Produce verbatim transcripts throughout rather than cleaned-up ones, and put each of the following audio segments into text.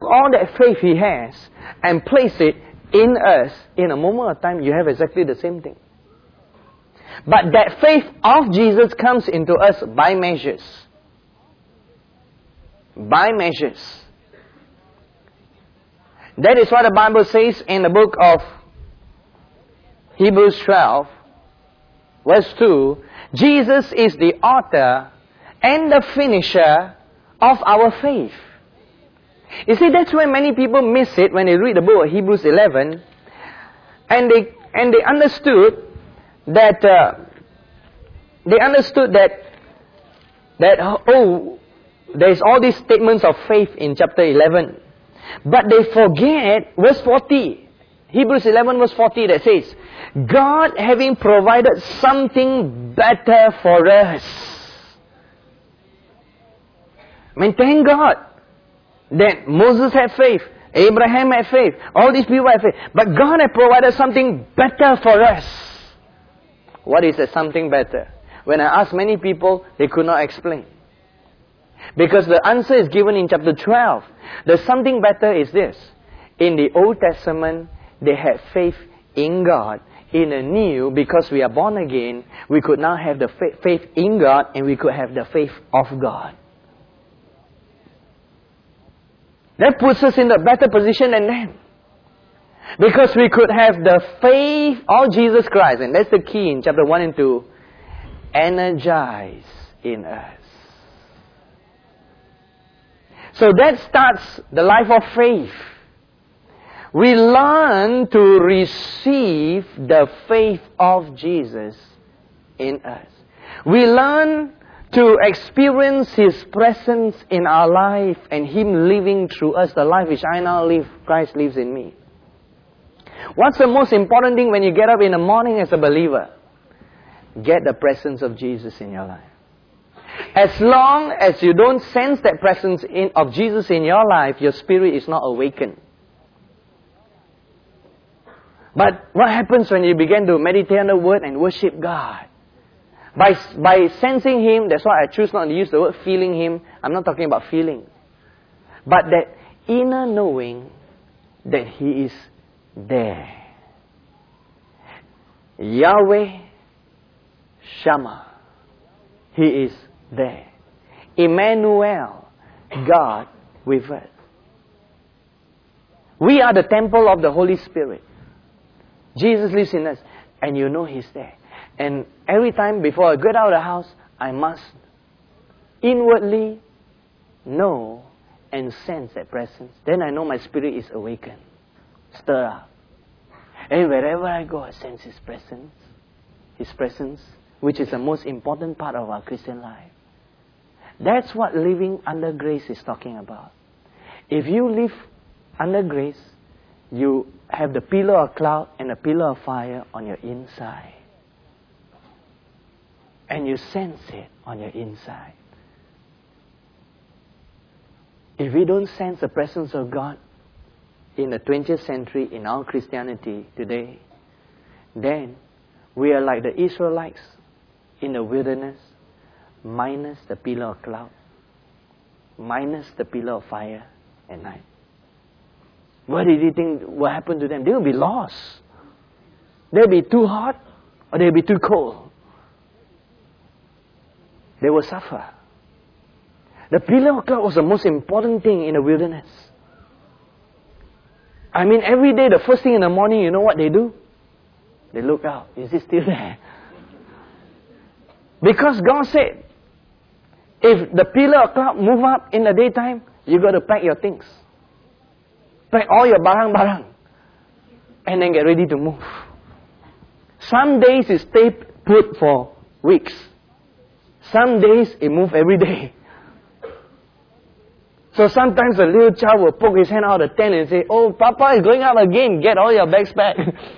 all that faith He has and place it in us, in a moment of time, you have exactly the same thing. But that faith of Jesus comes into us by measures. By measures. That is what the Bible says in the book of Hebrews twelve, verse two. Jesus is the author and the finisher of our faith. You see, that's where many people miss it when they read the book of Hebrews eleven, and they and they understood that uh, they understood that that oh, there's all these statements of faith in chapter eleven, but they forget verse forty. Hebrews eleven verse forty that says, God having provided something better for us. I mean, thank God that Moses had faith, Abraham had faith, all these people had faith. But God had provided something better for us. What is that something better? When I asked many people, they could not explain. Because the answer is given in chapter twelve. The something better is this. In the Old Testament, they had faith in God. In the New, because we are born again, we could now have the faith in God and we could have the faith of God. That puts us in a better position than them. Because we could have the faith of Jesus Christ, and that's the key in chapter one and two, energize in us. So that starts the life of faith. We learn to receive the faith of Jesus in us. We learn to experience His presence in our life and Him living through us. The life which I now live, Christ lives in me. What's the most important thing when you get up in the morning as a believer? Get the presence of Jesus in your life. As long as you don't sense that presence in, of Jesus in your life, your spirit is not awakened. But what happens when you begin to meditate on the Word and worship God? By, by sensing Him, that's why I choose not to use the word feeling Him. I'm not talking about feeling. But that inner knowing that He is there. Yahweh Shammah. He is there. Emmanuel, God with us. We are the temple of the Holy Spirit. Jesus lives in us, and you know He's there. And every time before I get out of the house, I must inwardly know and sense that presence. Then I know my spirit is awakened, stir up. And wherever I go, I sense His presence. His presence, which is the most important part of our Christian life. That's what living under grace is talking about. If you live under grace, you have the pillar of cloud and the pillar of fire on your inside. And you sense it on your inside. If we don't sense the presence of God in the twentieth century in our Christianity today, then we are like the Israelites in the wilderness, minus the pillar of cloud, minus the pillar of fire at night. What did you think will happen to them? They will be lost. They'll be too hot or they'll be too cold. They will suffer. The pillar of cloud was the most important thing in the wilderness. I mean, every day, the first thing in the morning, you know what they do? They look out. Is it still there? Because God said, if the pillar of cloud move up in the daytime, you got to pack your things. Pack all your barang-barang. And then get ready to move. Some days it stay put for weeks. Some days it move every day. So sometimes a little child will poke his hand out of the tent and say, "Oh, Papa is going up again. Get all your bags back."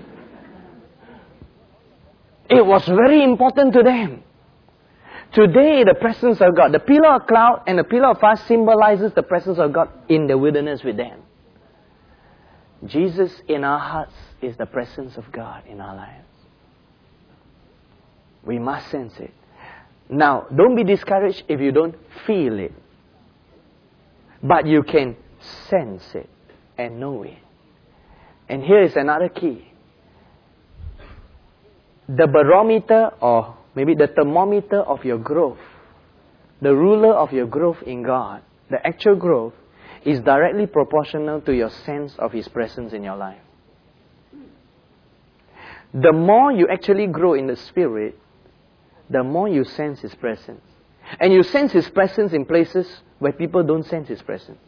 It was very important to them. Today, the presence of God, the pillar of cloud and the pillar of fire symbolizes the presence of God in the wilderness with them. Jesus in our hearts is the presence of God in our lives. We must sense it. Now, don't be discouraged if you don't feel it. But you can sense it and know it. And here is another key. The barometer, or maybe the thermometer of your growth, the ruler of your growth in God, the actual growth, is directly proportional to your sense of His presence in your life. The more you actually grow in the Spirit, the more you sense His presence. And you sense His presence in places where people don't sense His presence.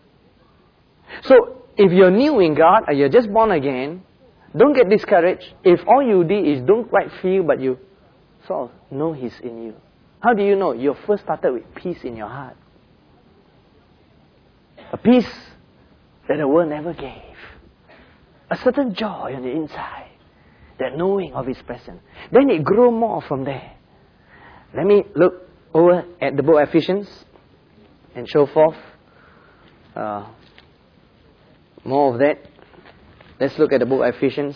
So, if you're new in God, or you're just born again, don't get discouraged if all you did is don't quite feel, but you sort of know He's in you. How do you know? You first started with peace in your heart. A peace that the world never gave. A certain joy on the inside. That knowing of His presence. Then it grew more from there. Let me look over at the book of Ephesians and show forth uh, more of that. Let's look at the book of Ephesians.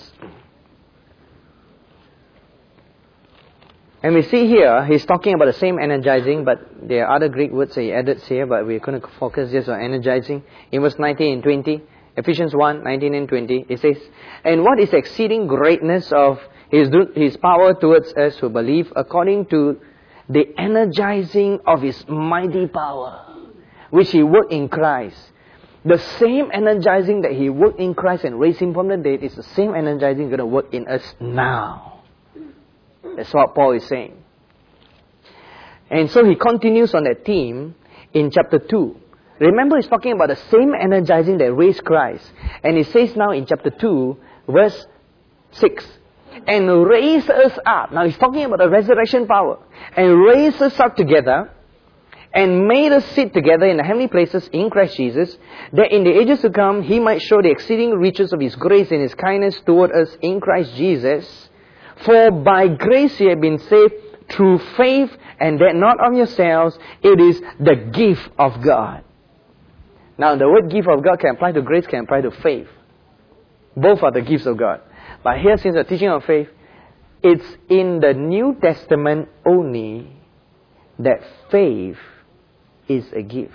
And we see here, he's talking about the same energizing, but there are other Greek words that he added here, but we're going to focus just on energizing. In verse nineteen and twenty, Ephesians one, nineteen and twenty, it says, "And what is exceeding greatness of His, his power towards us who believe, according to the energizing of His mighty power, which He worked in Christ." The same energizing that He worked in Christ and raised Him from the dead is the same energizing going to work in us now. That's what Paul is saying. And so he continues on that theme in chapter two. Remember, he's talking about the same energizing that raised Christ. And he says now in chapter two, verse six, "And raised us up." Now he's talking about the resurrection power. "And raised us up together, and made us sit together in the heavenly places in Christ Jesus, that in the ages to come He might show the exceeding riches of His grace and His kindness toward us in Christ Jesus. For by grace ye have been saved through faith, and that not of yourselves, it is the gift of God." Now the word gift of God can apply to grace, can apply to faith. Both are the gifts of God. But here, since the teaching of faith, it's in the New Testament only that faith is a gift.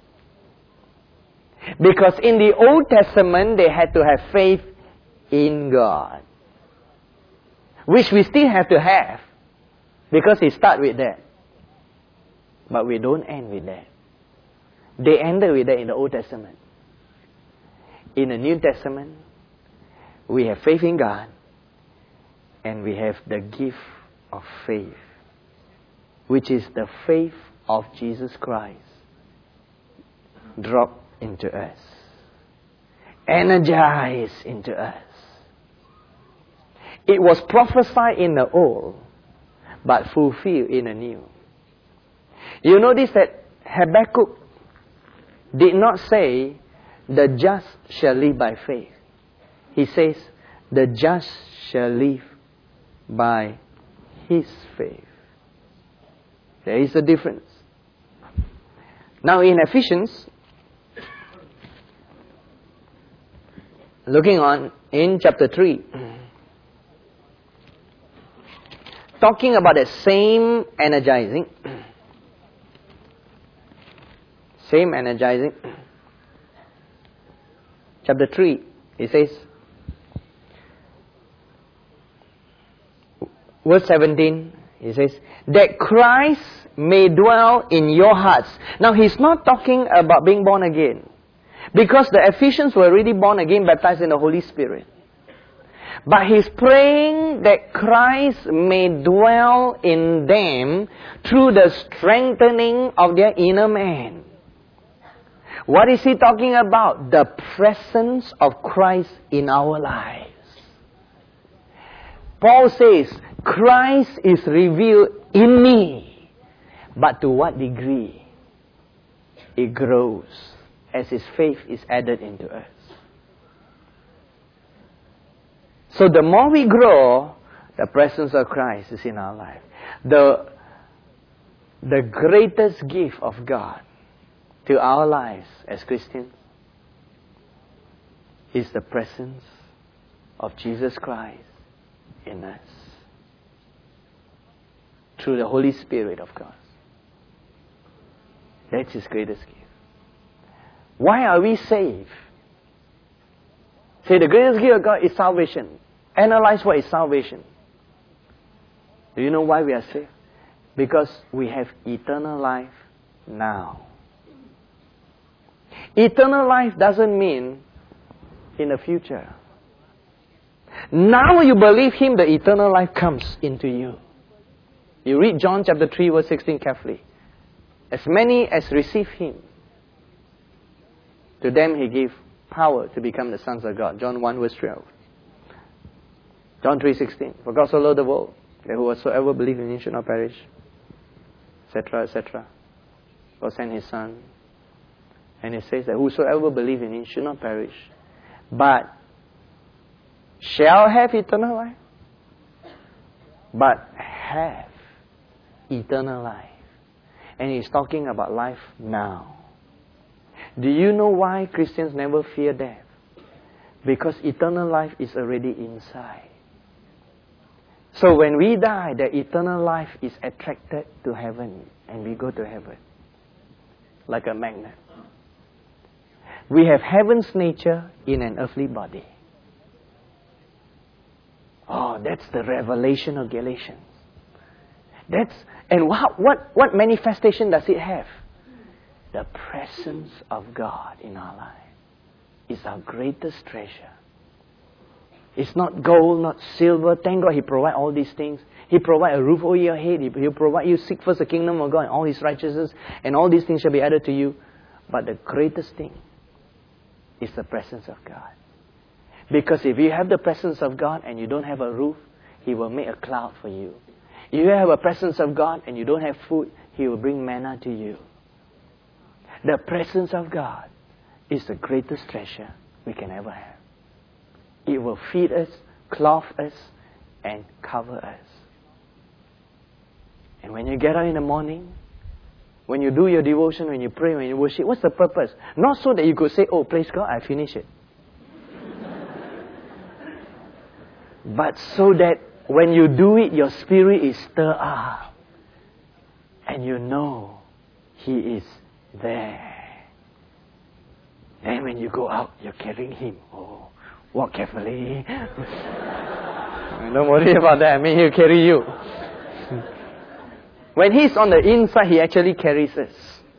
Because in the Old Testament, they had to have faith in God. Which we still have to have. Because it starts with that. But we don't end with that. They ended with that in the Old Testament. In the New Testament, we have faith in God. And we have the gift of faith. Which is the faith of Jesus Christ dropped into us. Energized into us. It was prophesied in the old, but fulfilled in the new. You notice that Habakkuk did not say, "The just shall live by faith." He says, "The just shall live by his faith." There is a difference. Now in Ephesians, looking on in chapter three, talking about the same energizing, same energizing, chapter three, it says, verse seventeen, it says, "That Christ may dwell in your hearts." Now he's not talking about being born again, because the Ephesians were already born again, baptized in the Holy Spirit. But he's praying that Christ may dwell in them through the strengthening of their inner man. What is he talking about? The presence of Christ in our lives. Paul says, Christ is revealed in me. But to what degree? It grows as his faith is added into us. So the more we grow, the presence of Christ is in our life. The, the greatest gift of God to our lives as Christians is the presence of Jesus Christ in us through the Holy Spirit of God. That's his greatest gift. Why are we saved? Say, the greatest gift of God is salvation. Analyze what is salvation. Do you know why we are saved? Because we have eternal life now. Eternal life doesn't mean in the future. Now you believe Him, the eternal life comes into you. You read John chapter three verse sixteen carefully. As many as receive Him, to them He gave power to become the sons of God. John one verse twelve. John three sixteen. For God so loved the world, that whosoever believes in Him should not perish, et cetera, et cetera. God sent His Son. And it says that whosoever believes in Him should not perish, but shall have eternal life. But have eternal life. And He's talking about life now. Do you know why Christians never fear death? Because eternal life is already inside. So when we die, the eternal life is attracted to heaven. And we go to heaven. Like a magnet. We have heaven's nature in an earthly body. Oh, that's the revelation of Galatians. That's and what what what manifestation does it have? The presence of God in our life is our greatest treasure. It's not gold, not silver. Thank God He provides all these things. He provides a roof over your head. He, He'll provide you, seek first the kingdom of God and all His righteousness, and all these things shall be added to you. But the greatest thing is the presence of God. Because if you have the presence of God and you don't have a roof, He will make a cloud for you. If you have a presence of God and you don't have food, He will bring manna to you. The presence of God is the greatest treasure we can ever have. It will feed us, clothe us, and cover us. And when you get up in the morning, when you do your devotion, when you pray, when you worship, what's the purpose? Not so that you could say, oh, praise God, I finished it. But so that when you do it, your spirit is stirred up. And you know He is there. Then when you go out, you're carrying Him. Oh, walk carefully. Don't worry about that. I mean, He'll carry you. When He's on the inside, He actually carries us.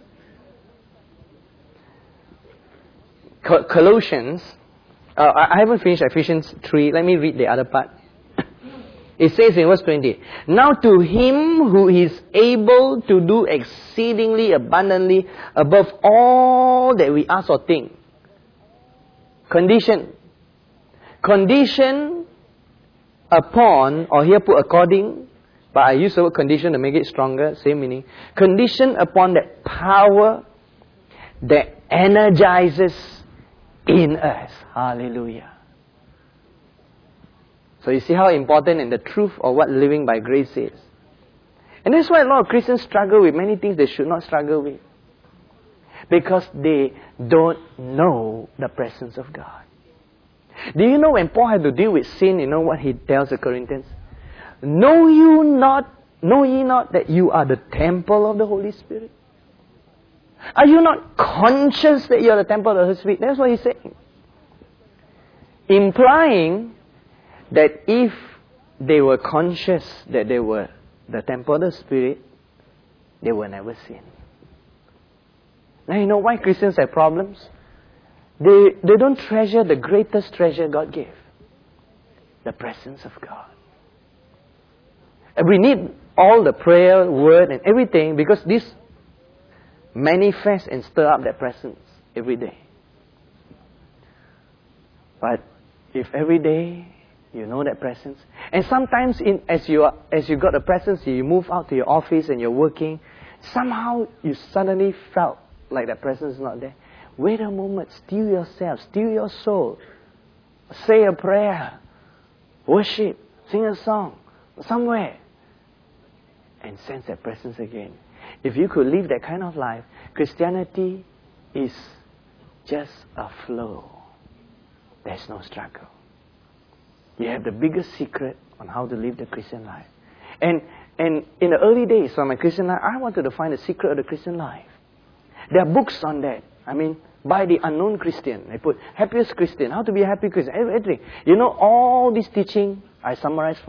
Colossians, uh, I haven't finished Ephesians three. Let me read the other part. It says in verse twenty, now to Him who is able to do exceedingly abundantly above all that we ask or think. Condition. Condition upon, or here put according, but I use the word condition to make it stronger, same meaning. Condition upon that power that energizes in us. Hallelujah. So you see how important and the truth of what living by grace is. And that's why a lot of Christians struggle with many things they should not struggle with. Because they don't know the presence of God. Do you know when Paul had to deal with sin, you know what he tells the Corinthians? Know you not, know ye not that you are the temple of the Holy Spirit? Are you not conscious that you are the temple of the Holy Spirit? That's what he's saying. Implying that if they were conscious that they were the temple of the Spirit, they will never sin. Now you know why Christians have problems? They, they don't treasure the greatest treasure God gave. The presence of God. And we need all the prayer, word and everything because this manifests and stir up that presence every day. But if every day you know that presence, and sometimes in, as you are, as you got the presence, you move out to your office and you're working, somehow you suddenly felt like that presence is not there. Wait a moment, still yourself, still your soul. Say a prayer, worship, sing a song, somewhere, and sense that presence again. If you could live that kind of life, Christianity is just a flow. There's no struggle. You have the biggest secret on how to live the Christian life. And and in the early days of my Christian life, I wanted to find the secret of the Christian life. There are books on that. I mean, by the unknown Christian. I put happiest Christian. How to be a happy Christian. Everything. You know, all this teaching I summarize for